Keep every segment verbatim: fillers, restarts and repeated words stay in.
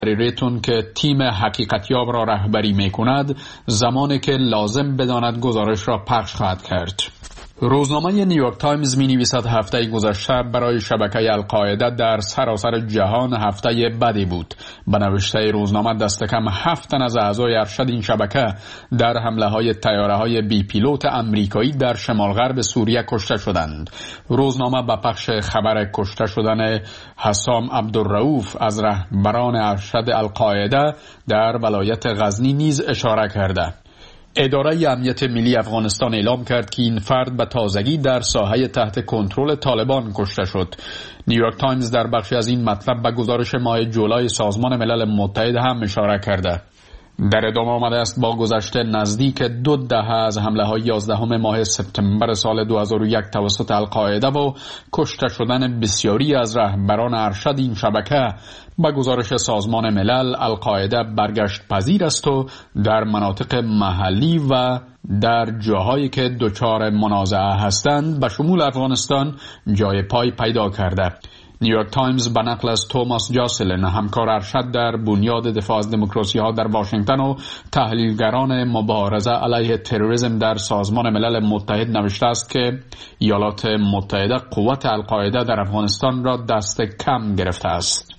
ریتون که تیم حقیقتیاب را رهبری می کند زمانی که لازم بداند گزارش را پخش خواهد کرد. روزنامه نیویورک تایمز می نویسد هفته گذشته برای شبکه القاعده در سراسر جهان هفته بدی بود. به نوشته روزنامه دست کم هفت تن از اعضای ارشد این شبکه در حمله های تیاره های بی پیلوت امریکایی در شمال غرب سوریه کشته شدند. روزنامه به پخش خبر کشته شدن حسام عبدالرؤوف از رهبران ارشد القاعده در ولایت غزنی نیز اشاره کرده. اداره امنیت ملی افغانستان اعلام کرد که این فرد به تازگی در ساحه تحت کنترل طالبان کشته شد. نیویورک تایمز در بخشی از این مطلب به گزارش ماه جولای سازمان ملل متحد هم اشاره کرده. در ادامه آمده است با گذشت نزدیک دو دهه از حمله های یازدهم ماه سپتامبر سال دو هزار و یک توسط القاعده و کشته شدن بسیاری از رهبران ارشد این شبکه، با گزارش سازمان ملل القاعده برگشت پذیر است و در مناطق محلی و در جاهایی که دچار منازعه هستند به شمول افغانستان جای پای پیدا کرده. نیویورک تایمز به نقل از توماس جاسلن، همکار ارشد در بنیاد دفاع از دموکراسی ها در واشنگتن و تحلیلگران مبارزه علیه تروریسم در سازمان ملل متحد نوشته است که ایالات متحده قوت القاعده در افغانستان را دست کم گرفته است.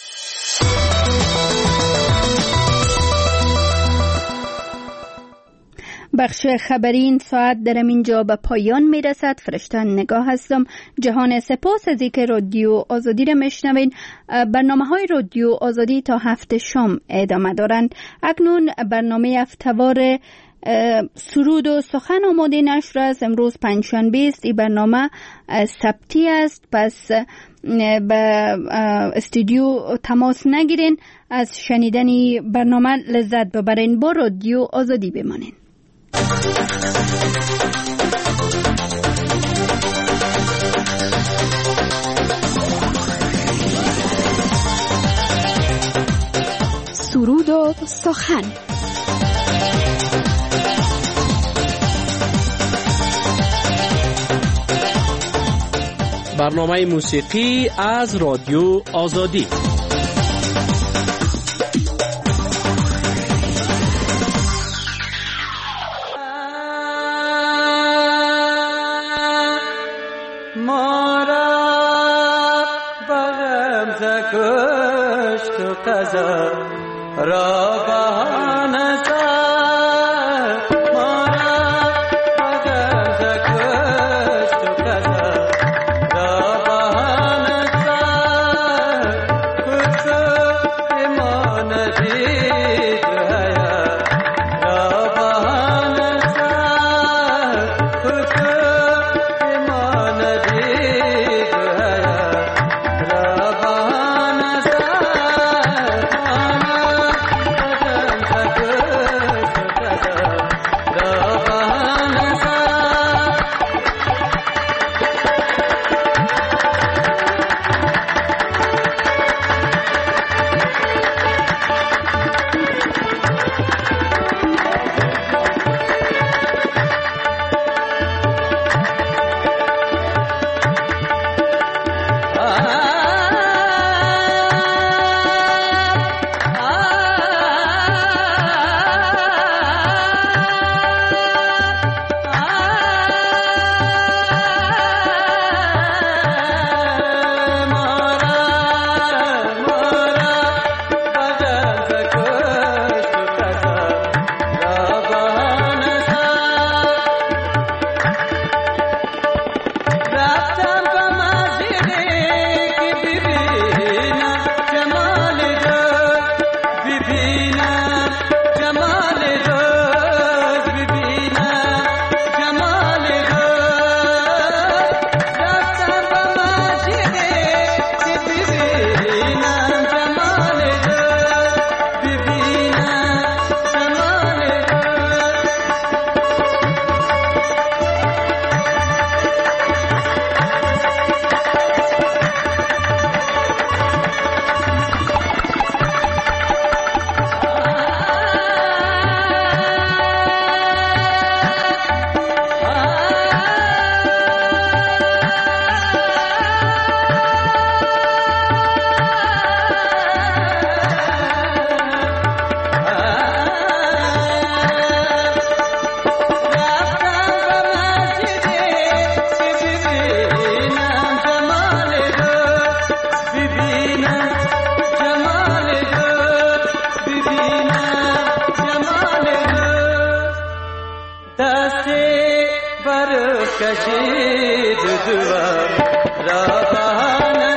بخش خبری این ساعت در اینجا به پایان می رسد. فرشته نگاه هستم. جهان سپاس از اینکه رادیو آزادی را میشنوین. برنامه های رادیو آزادی تا هفت شام ادامه دارند. اکنون برنامه هفته‌وار سرود و سخن آماده نشر است. امروز پنجشنبه است. این برنامه سبتی است، پس به استودیو تماس نگیرین. از شنیدن برنامه لذت ببرین. با رادیو آزادی بمانین. سرود و سخن. برنامه موسیقی از رادیو آزادی. کشید دوام را بهانه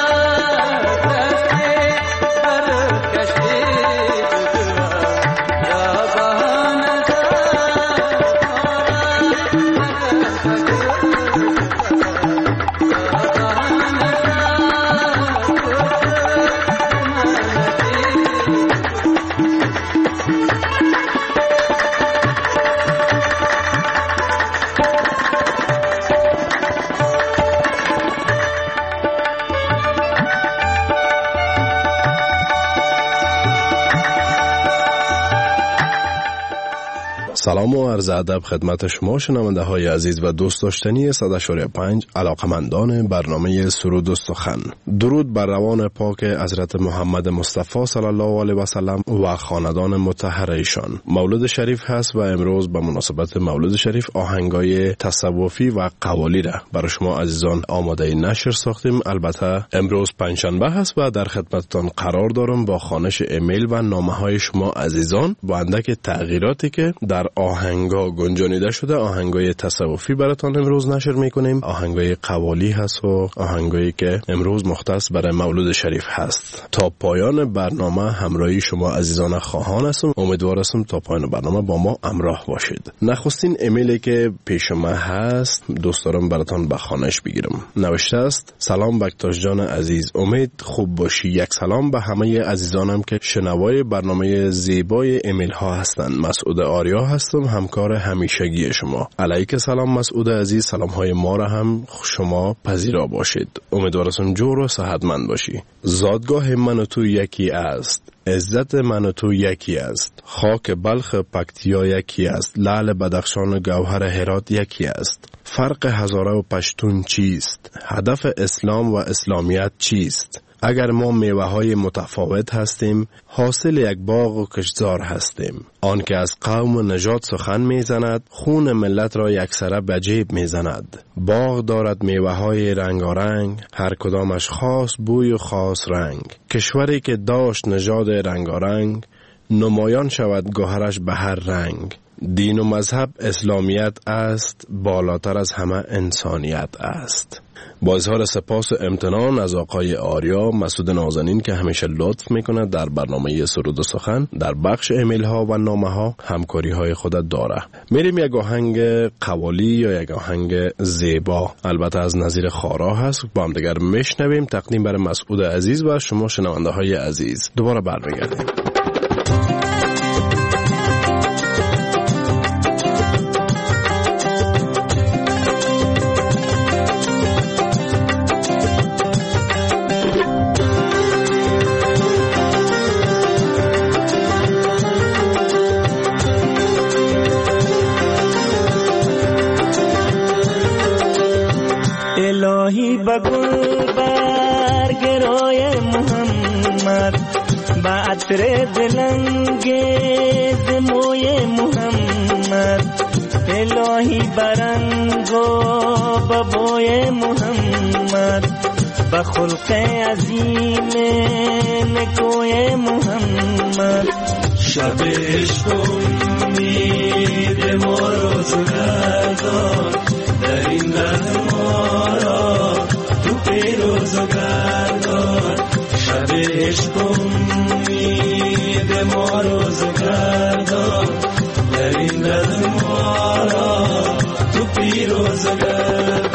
سلام و عرض ادب خدمت شما شنونده های عزیز و دوست داشتنی صد و شش پنج علاقمندان برنامه سرود و سخن. درود بر روان پاک حضرت محمد مصطفی صلی الله علیه و سلم و خاندان مطهر ایشان. مولد شریف هست و امروز به مناسبت مولد شریف آهنگای تصوفی و قوالی را برای شما عزیزان آماده نشر ساختیم. البته امروز پنجشنبه هست و در خدمتتان قرار دارم با خوانش ایمیل و نامه های شما عزیزان با اندک تغییراتی که در آهنگا گنجانیده شده. آهنگای تصوفی براتون امروز نشر میکنیم، آهنگای قوالی هست و آهنگایی که امروز مختص برای مولود شریف هست. تا پایان برنامه همراهی شما عزیزان خواهان هستم. امیدوار هستم تا پایان برنامه با ما همراه باشید. نخستین ایمیلی که پیش ما هست دوست دارم براتون به خوانش بگیرم. نوشته است: سلام بکتاش جان عزیز، امید خوب باشی. یک سلام به همه عزیزانم که شنوای برنامه زیبای ایمیل ها هستند. مسعود آریا هستم، همکار همیشگی شما. علیک سلام مسعود عزیز، سلام های ما را هم شما پذیرا باشید. امیدوارم جور و صحتمند باشی. زادگاه من و تو یکی است، عزت من و تو یکی است، خاک بلخ پکتیا یکی است، لعل بدخشان گوهر هرات یکی است. فرق هزاره و پشتون چیست؟ هدف اسلام و اسلامیت چیست؟ اگر ما میوه های متفاوت هستیم، حاصل یک باغ و کشتزار هستیم. آن که از قوم و نژاد سخن میزند، خون ملت را یکسره به جیب میزند. باغ دارد میوه های رنگارنگ، هر کدامش خاص بوی و خاص رنگ. کشوری که داشت نژاد رنگارنگ، نمایان شود گوهرش به هر رنگ. دین و مذهب اسلامیت است، بالاتر از همه انسانیت است. با اظهار سپاس و امتنان از آقای آریا مسعود نازنین که همیشه لطف میکنه در برنامه سرود و سخن در بخش ایمیل ها و نامه ها همکاری های خودت داره. میریم یک آهنگ قوالی یا یک آهنگ زیبا البته از نظیر خارا هست با هم دیگر میشنویم. تقدیم بر مسعود عزیز و شما شنونده های عزیز. دوباره برمیگردیم. الهی بگل برگرای محمد، با عطر دلنگیز موی محمد. الهی برنگ و ببوی محمد، با خلق عظیم نکوی محمد. شب عشق امید ما روزگردان، در این ره ما را تو پیروزگردان. شب عشق امید ما روزگردان، در این ره ما را تو پیروزگردان.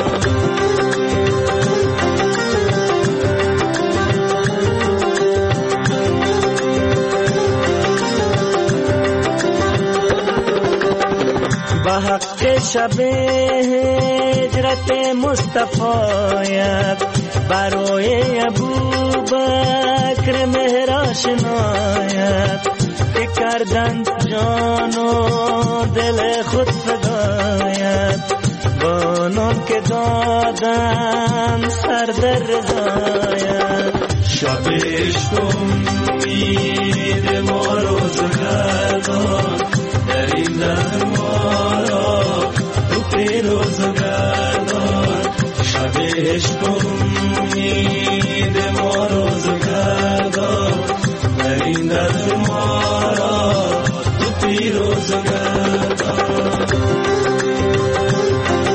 حق شب هجرت مصطفیت، برای ابوبکر مهر آشنایت. که کردند جان و دل خود فدایت، بانان که دادن سر در رضایت. شب عشق امید ما روزگردان، در این ره ما را تو پیروزگردان. شب عشق امید ما روزگردان، در این ره ما را تو پیروزگردان.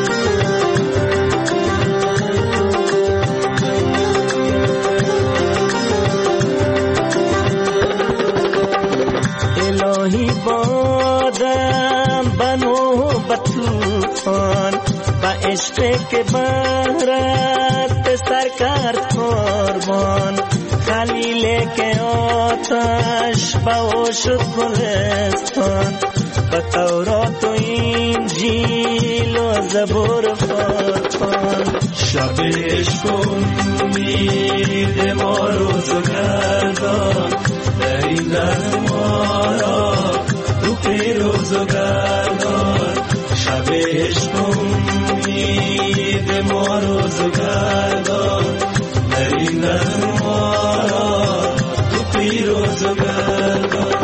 الهی بادم بنو بطوفان با عشق که بهرت به سر کرد قربان خلیل که آتش با شد گلستان با تورات و انجیل و زبور فرقان شب عشق امید ما روزگردان در این لحظه ما را رو پی روزگردان شب عشق امید ما روزگردان در این لحظه ما را رو پی روزگردان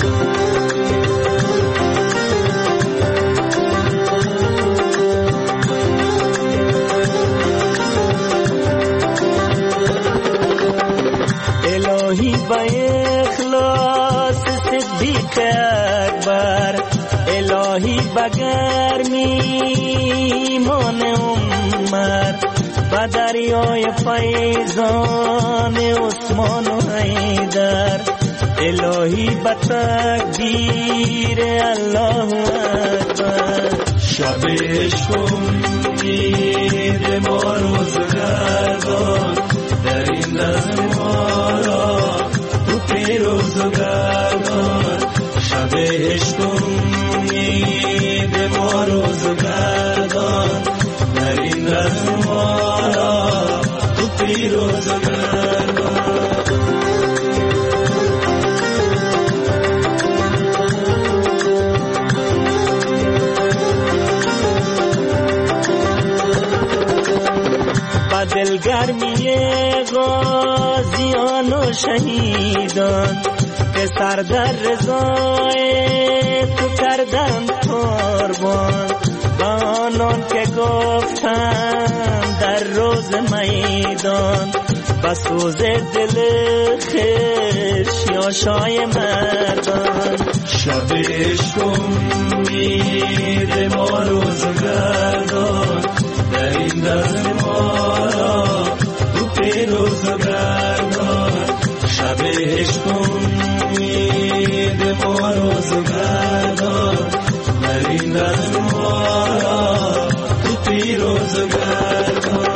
با اخلاص صدیق اکبر الهی بگرمی ایمان عمر و دریای فیضان عثمان و حیدر الهی با تکبیر الله اکبر شب عشق امید ما روزگردان در این لحظه ما را تو پی روزگردان شب عشق امید ما روزگردان در این لحظه ما را تو پی روزگردان دلگرمی غازیان و شهیدان که سر در رضای تو کردن قربان با آنان که گفتن در روز میدان با سوز دل خشیاشای مردان شب عشق امید ما روزگردان در این لحظه ما را تو پی روزگردان شب عشق امید ما روزگردان در این لحظه ما را تو پی روزگردان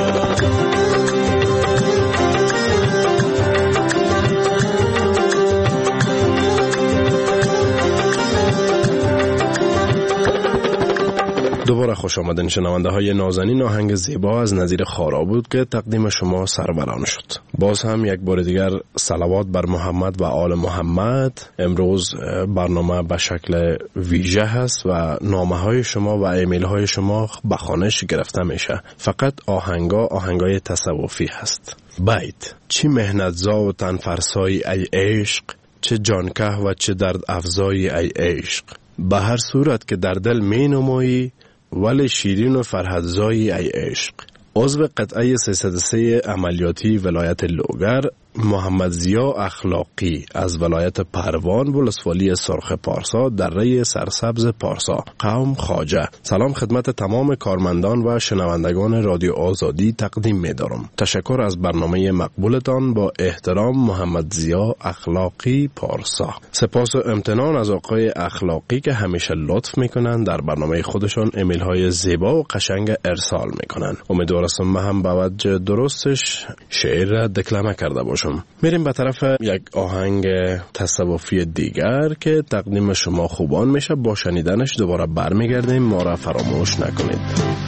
دوباره خوش آمدین شنونده های نازنین. آهنگ زیبا از نظیر خارا بود که تقدیم شما سروران شد. باز هم یک بار دیگر صلوات بر محمد و آل محمد. امروز برنامه به شکل ویژه هست و نامه های شما و ایمیل های شما به خوانش گرفته میشه. فقط آهنگا آهنگای تصوفی هست. بیت: چی مهنت زا و تن فرسایی ای عشق، چه جانکه و چه درد افزایی ای عشق، به هر صورت که در دل می نمایی ولی شیرین و فرهدزایی ای عشق. عضو قطعه سیصد و سه عملیاتی ولایت لوگر، محمد ضیا اخلاقی از ولایت پروان ولسوالی سرخ پارسا دره سرسبز پارسا، قوم خواجه. سلام خدمت تمام کارمندان و شنوندگان رادیو آزادی تقدیم می دارم. تشکر از برنامه مقبولتان. با احترام، محمد ضیا اخلاقی پارسا. سپاس و امتنان از آقای اخلاقی که همیشه لطف میکنن در برنامه خودشان ایمیل های زیبا و قشنگ ارسال میکنن. امیدوارم من هم به وجه درستش شعر را دکلمه کرده باشم. میریم به طرف یک آهنگ تصوفی دیگر که تقدیم شما خوبان میشه. با شنیدنش دوباره برمیگردیم. ما را فراموش نکنید.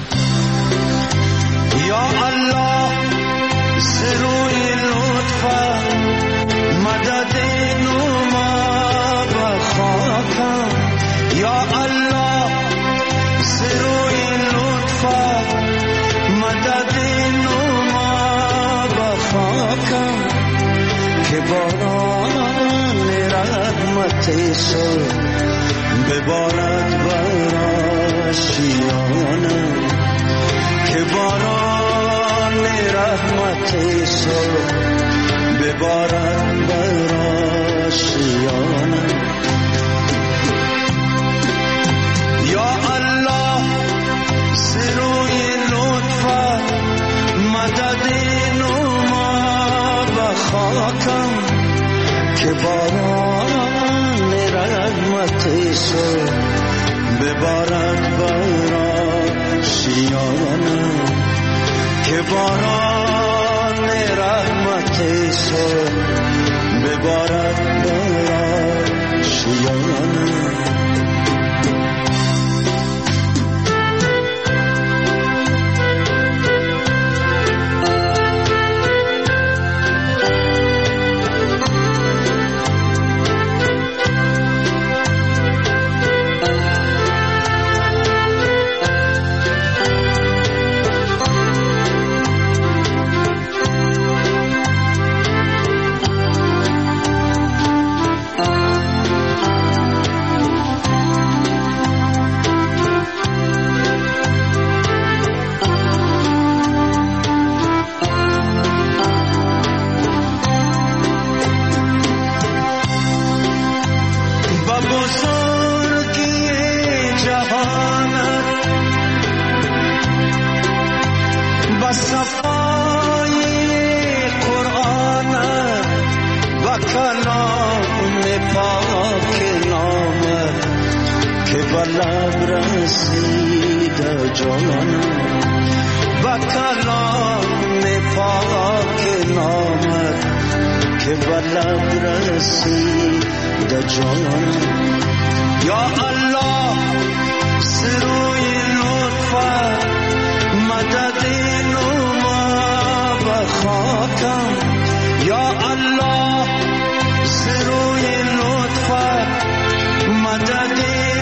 یا الله سروی لطفا مدد نما بخواکم. یا الله سروی لطفا مدد نما بخواکم که باران رحمت سو ببارد بر آشیانم، که باران رحمت سو ببارد بر آشیانم. یا الله سروی لطفا مدد نما بخواکم که باران رحمت ببارد بر آشیانم که باران رحمت سر ببارد بر آشیانم. لب رسید جانم و کلام پاک نامت که به لب رسید جانم. یا الله سروی لطفت مدد نما بخاکم. یا الله سروی لطفت مدد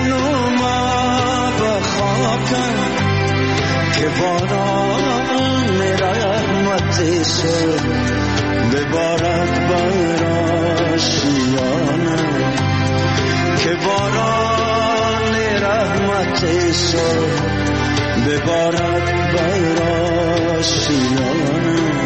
که باران رحمت سر ببارد بر آشیانم که باران رحمت سر ببارد بر آشیانم.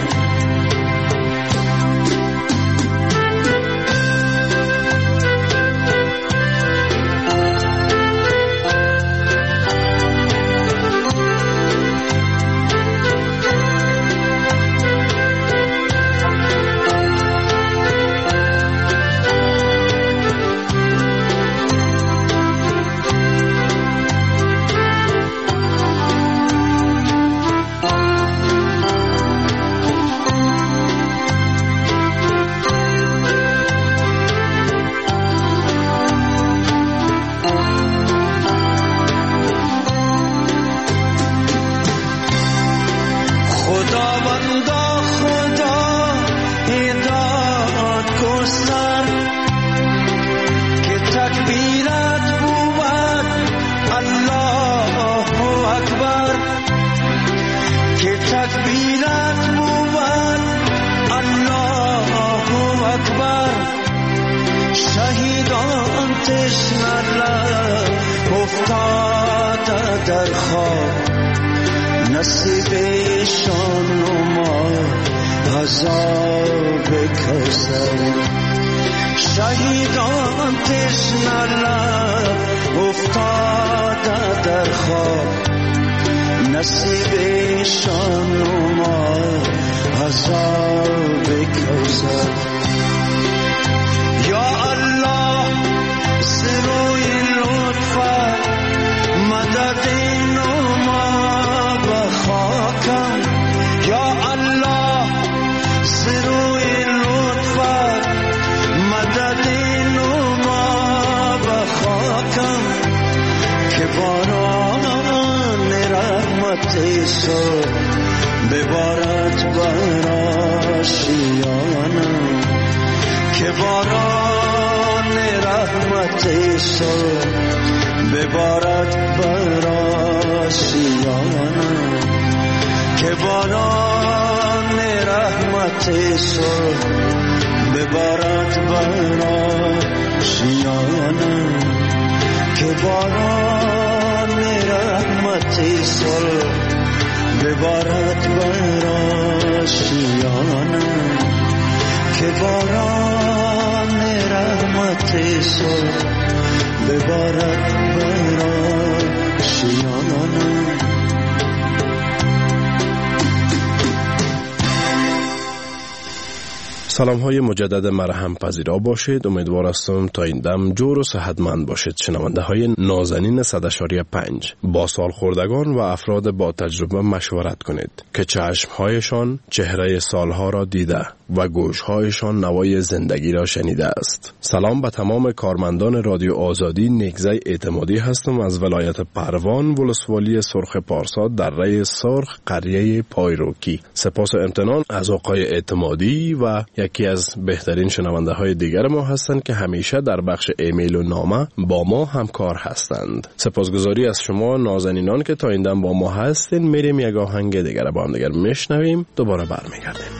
در خواب نصیبشان ما عذاب کوثر. شهیدان تشنه لب افتاده در خواب نصیبشان ما عذاب کوثر. یا الله سروی لطفت مدد نما بخاکم. یا الله سروی لطفت مدد نما بخاکم که باران رحمت سر ببارد بر آشیانم که باران رحمت سر ببارد بر آشیانم که باران رحمت سر ببارد بر آشیانم که باران رحمت سر ببارد بر آشیانم که باران رحمت سر ببارد بر آشیانم. سلام های مجدد مرحم پذیرا باشید. امیدوار هستم تا این دم جور و صحتمند باشید. شنونده های نازنین صد اشاری پنج با سالخوردگان و افراد با تجربه مشورت کنید که چشم هایشان چهره سالها را دیده و گوش هایشان نوای زندگی را شنیده است. سلام به تمام کارمندان رادیو آزادی. نیکزای اعتمادی هستم از ولایت پروان، ولسوالی سرخ پارسا، دره سرخ، قریه پایروکی. سپاس و امتنان از آقای اعتمادی و یکی از بهترین شنونده های دیگر ما هستند که همیشه در بخش ایمیل و نامه با ما همکار هستند. سپاسگزاری از شما نازنینان که تا این دم با ما هستین. میریم یک آهنگ دیگر با هم دیگر میشنویم، دوباره برمیگردیم.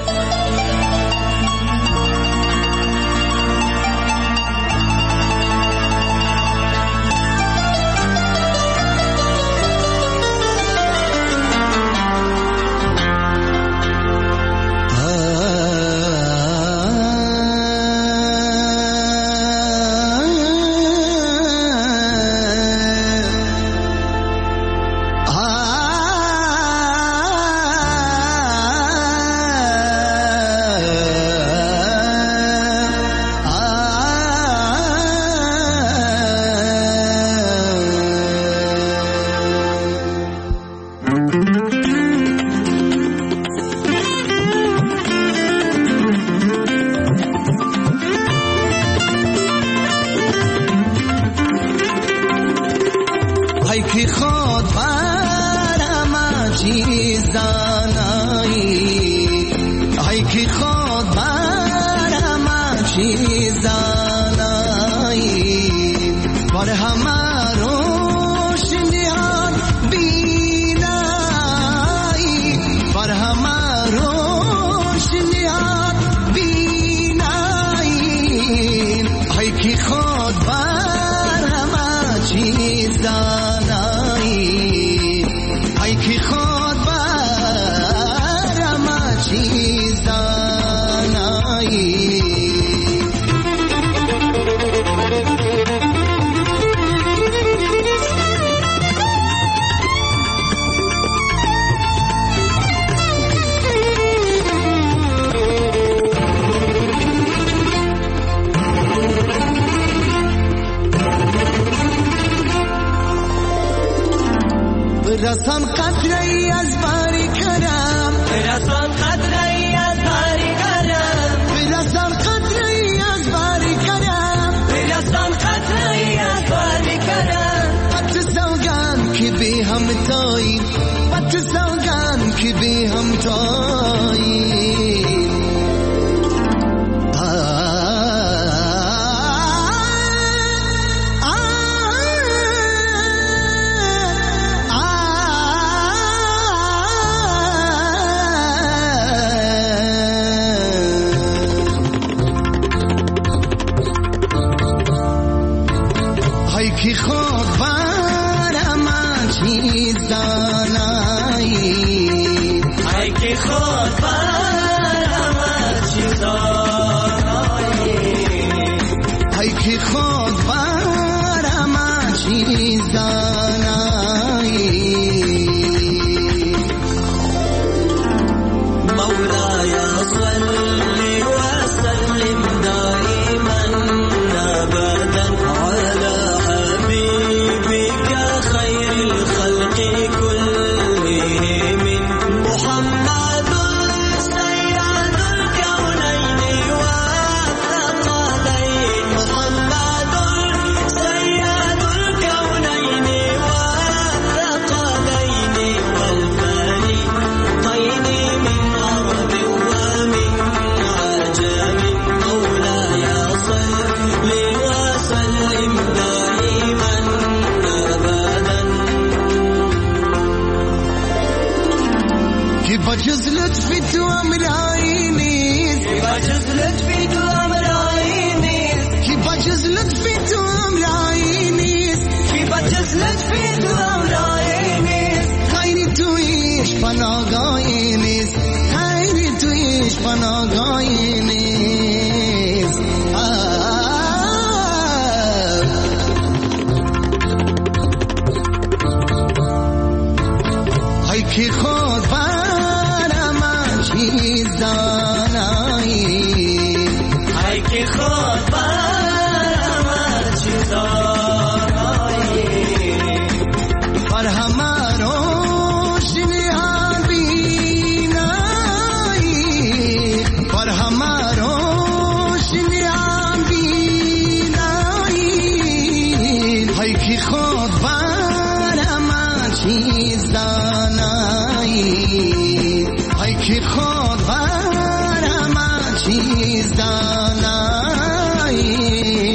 برسان قطره از باری کرم، برسان قطره از باری کرم، برسان قطره از باری کرم، برسان قطره از باری کرم. بط سوگن که بی همتایی، بط سوگن که بی همتایی. کی خود برم چیز دانایی، ای کی خود برم چیز دانایی، ای کی خود برم چیز دانایی. مولاي صل وسلم دائما ابدا على بجز لطفی تو امرایی نیست، کی بجز لطفی تو امرایی نیست، کی بجز لطفی تو امرایی نیست، کی بجز لطفی تو امرایی نیست. خیری تویش پناهگاهی نیست، خیری تویش پناهگاهی نیست. ای کی خود چیز دانایی، که خود بر همه چیز دانایی.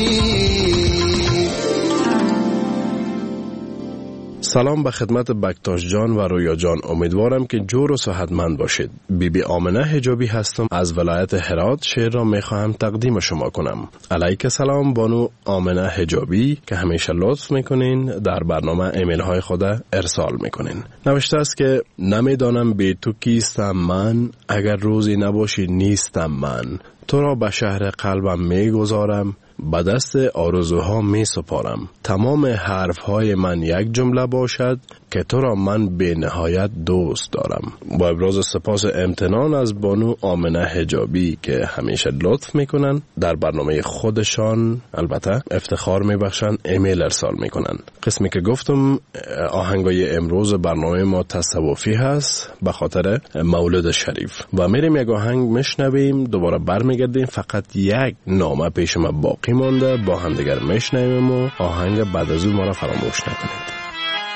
سلام به خدمت بکتاش جان و رویا جان، امیدوارم که جور و صحتمند باشید. بی بی آمنه حجابی هستم از ولایت هرات. شعر را میخواهم تقدیم شما کنم. علیک سلام بانو آمنه حجابی که همیشه لطف میکنین در برنامه ایمیل های خود ارسال میکنین. نوشته است که نمیدانم بی تو کیستم من، اگر روزی نباشی نیستم من. تو را به شهر قلبم میگذارم، به دست آرزوها می سپارم. تمام حرفهای من یک جمله باشد که تو را من به نهایت دوست دارم. با ابراز سپاس امتنان از بانو آمنه حجابی که همیشه لطف میکنن در برنامه خودشان البته افتخار میبخشن ایمیل ارسال میکنن. قسمی که گفتم آهنگای امروز برنامه ما تصوفی هست به خاطر مولد شریف و میریم یک آهنگ میشنویم، دوباره برمیگردیم. فقط یک نامه پیش ما باقی مانده، با هم دیگر میشنویم و آهنگ بعد از اون ما را فراموش نکنید.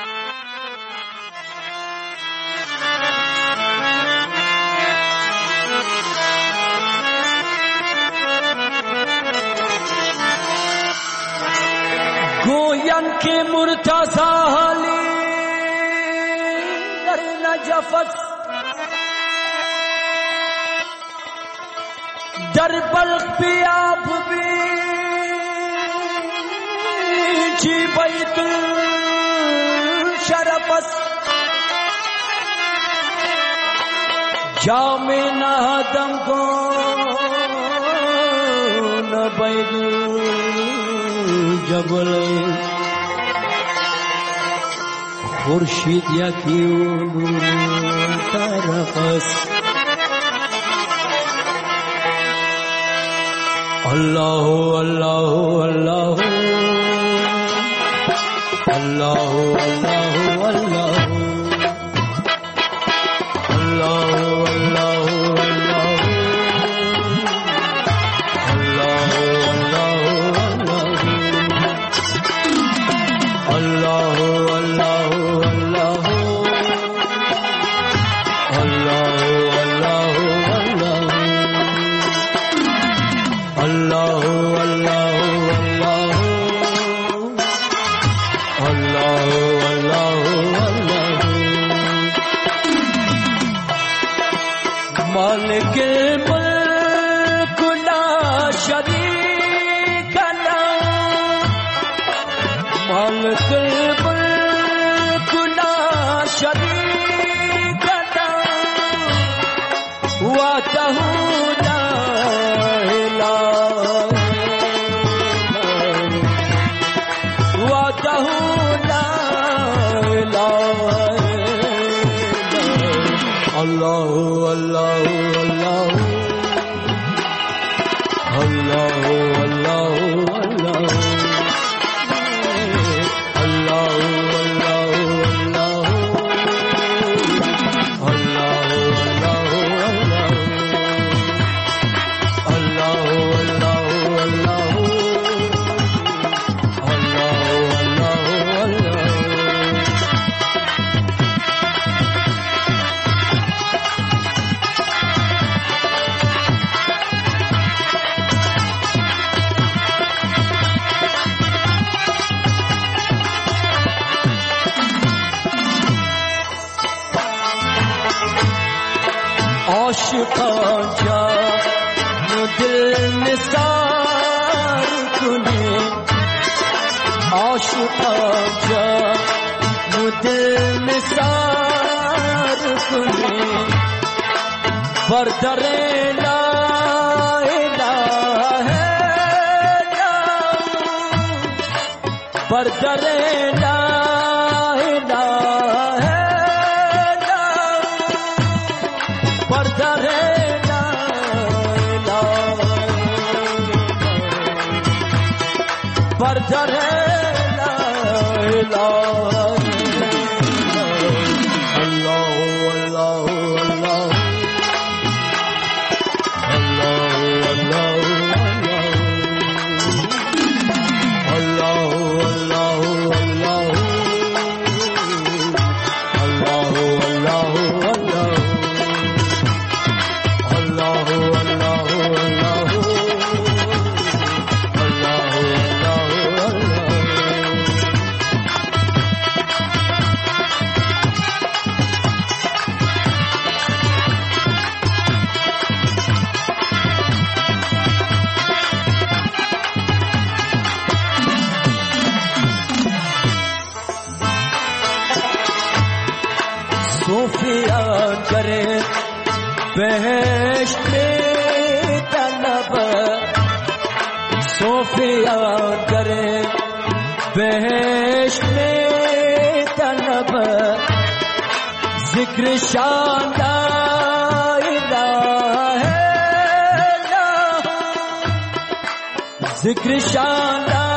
گویم که مرتضی حالی در نجف است، در بلخ بیاب بی چی بیت شرف است. جام نهادم کن بیت جبل خورشید یکی و نور طرف است. الله الله الله الله الله الله عاشقان جان دل نثار کنه، عاشقان جان دل نثار کنه، بر در لا اله الا بر در لا در بهشت می طلبه صوفیان در بهشت می طلبه ذکرشان لا اله الا ذکرشان لا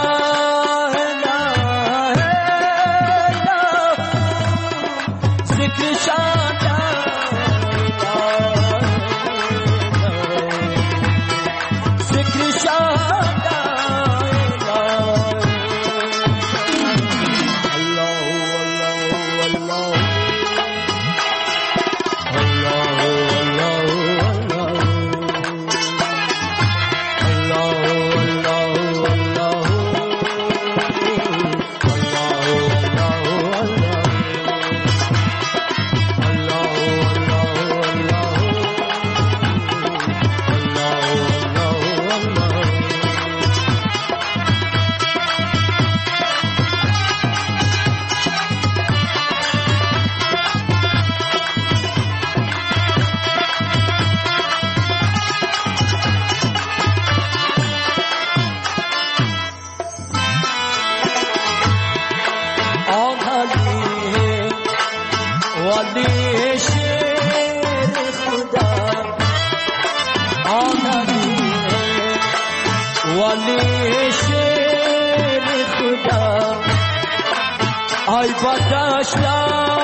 ای باتش لا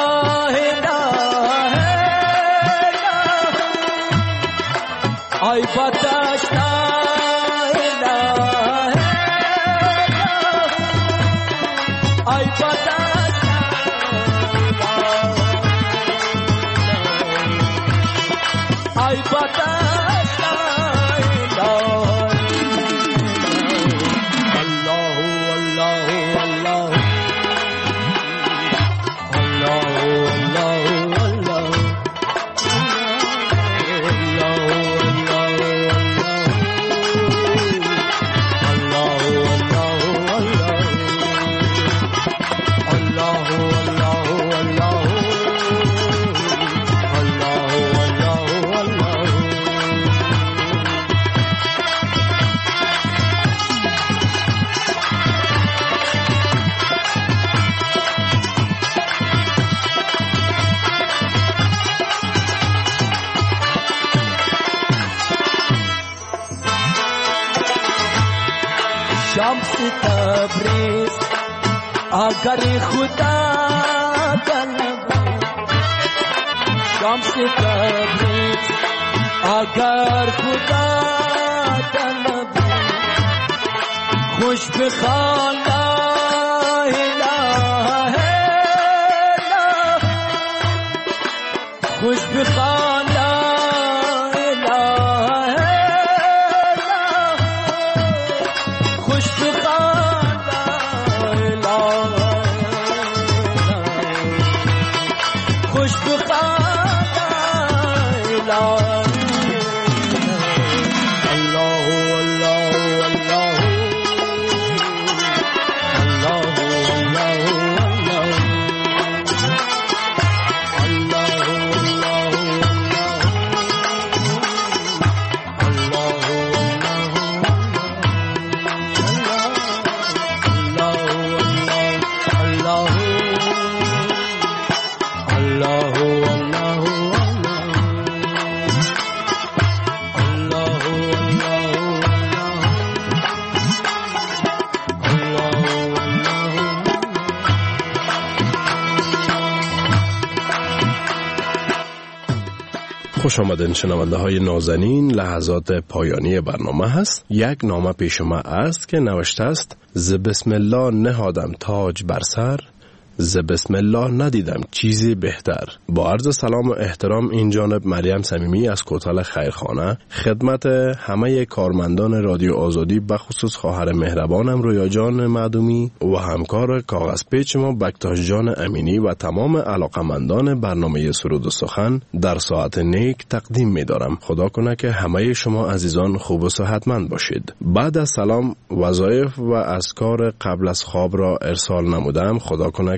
اله الا ای باتش لا اله ای باتش ای باتش شمس تبریز اگر خدا طلب شمس تبریز اگر خدا طلب خوش بخوان لا اله الا خوش بخوان لا اله خوش بخوان لا اله خوش بخوان لا خوش آمدین شنونده های نازنین. لحظات پایانی برنامه هست. یک نامه پیش ما است که نوشته است: ز بسم الله نهادم تاج بر سر، ز بسم الله ندیدم چیزی بهتر. با عرض سلام و احترام این جانب مریم صمیمی از کوتل خیرخانه خدمت همه کارمندان رادیو آزادی، بخصوص خواهر مهربانم رویا جان معدومی و همکار کاغذ پیچ ما بکتاش جان امینی و تمام علاقمندان برنامه سرود و سخن در ساعت نیک تقدیم می دارم. خدا کنه که همه شما عزیزان خوب و صحتمند باشید. بعد از سلام وظایف و اذکار قبل از خواب را ارسال نمودم. خدا کنه که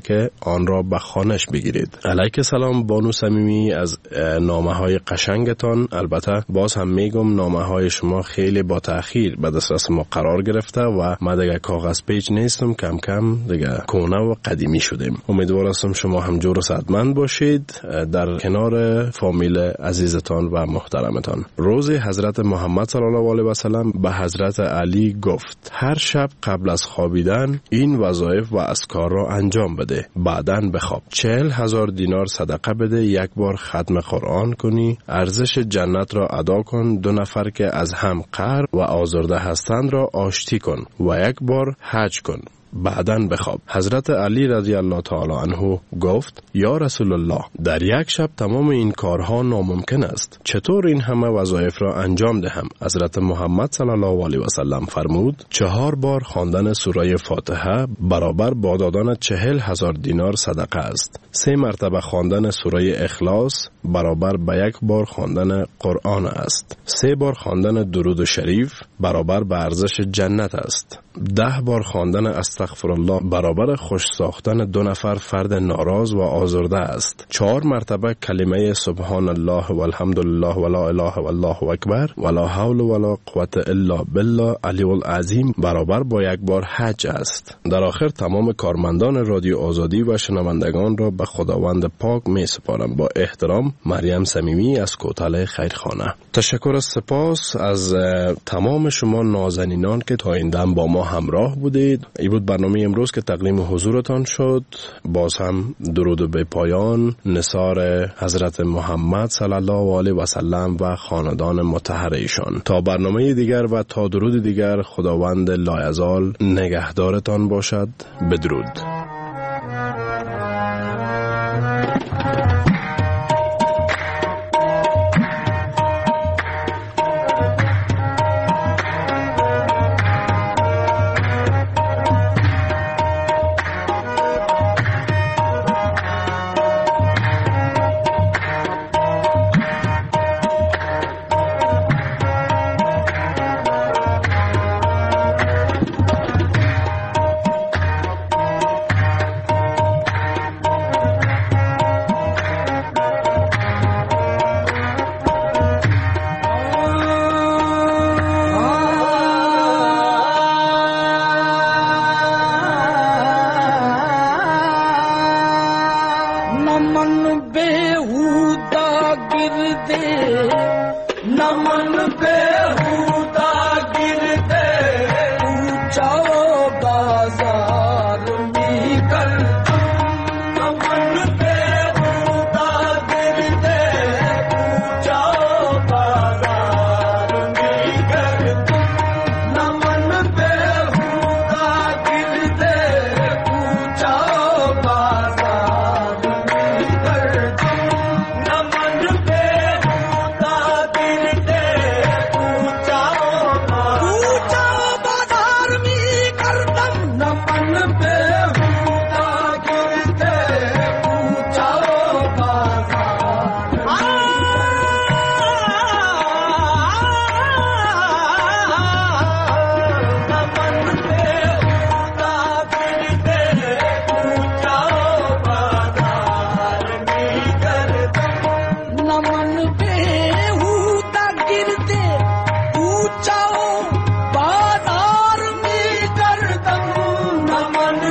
که آن را به خانش بگیرید. علیک سلام بانو صمیمی، از نامه های قشنگتان. البته باز هم میگم نامه های شما خیلی با تأخیر به دسترس ما قرار گرفته و ما دیگه کاغذ پیچ نیستم، کم کم دیگه کهنه و قدیمی شدیم. امیدوارم شما هم جور و صحتمند باشید در کنار فامیل عزیزتان و محترمتان. روز حضرت محمد صلی الله علیه و سلم به حضرت علی گفت هر شب قبل از خوابیدن این وظایف و اذکار را انجام بده، بعدن بخواب. چهل هزار دینار صدقه بده، یک بار ختم قرآن کنی، ارزش جنت را ادا کن، دو نفر که از هم قهر و آزرده هستند را آشتی کن و یک بار حج کن، بعدن بخواب. حضرت علی رضی الله تعالی عنه گفت یا رسول الله، در یک شب تمام این کارها ناممکن است، چطور این همه وظایف را انجام دهم؟ حضرت محمد صلی الله علیه و سلم فرمود چهار بار خواندن سوره فاتحه برابر با دادن چهل هزار دینار صدقه است. سه مرتبه خواندن سوره اخلاص برابر به یک بار خواندن قرآن است. سه بار خواندن درود شریف برابر به ارزش جنت است. ده بار خواندن استغفر الله برابر خوش ساختن دو نفر فرد ناراض و آزرده است. چهار مرتبه کلمه سبحان الله والحمدلله ولا اله و الله اکبر ولا حول ولا قوت الا بالله علی العظیم برابر با یک بار حج است. در آخر تمام کارمندان رادیو آزادی و شنوندگان را به خداوند پاک می سپارم. با احترام، مریم صمیمی از کوتل خیرخانه. تشکر و سپاس از تمام شما نازنینان که تا این دم با ما همراه بودید. این بود برنامه امروز که تقدیم حضورتان شد. باز هم درود به پایان نثار حضرت محمد صلی الله علیه و سلم و خاندان مطهر ایشان. تا برنامه دیگر و تا درود دیگر، خداوند لایزال نگهدارتان باشد. بدرود. Naman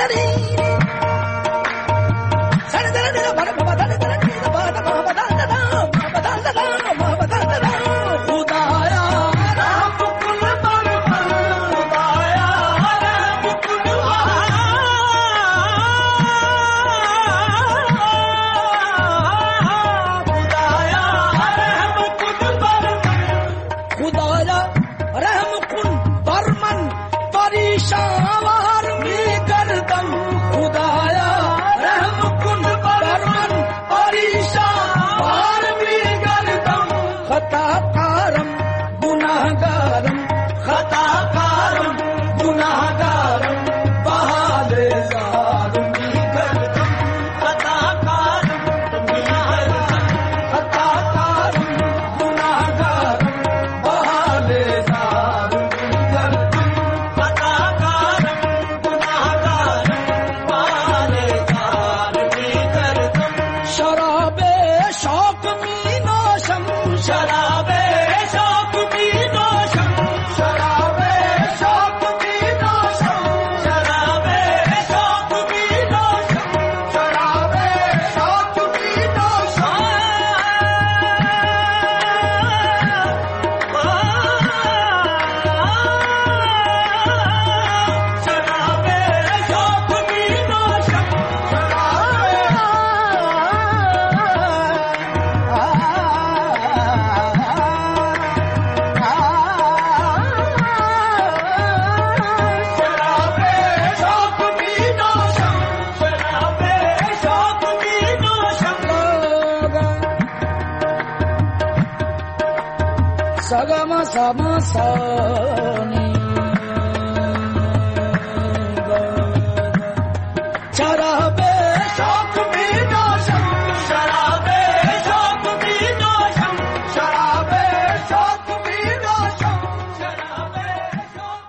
Sagama sama sani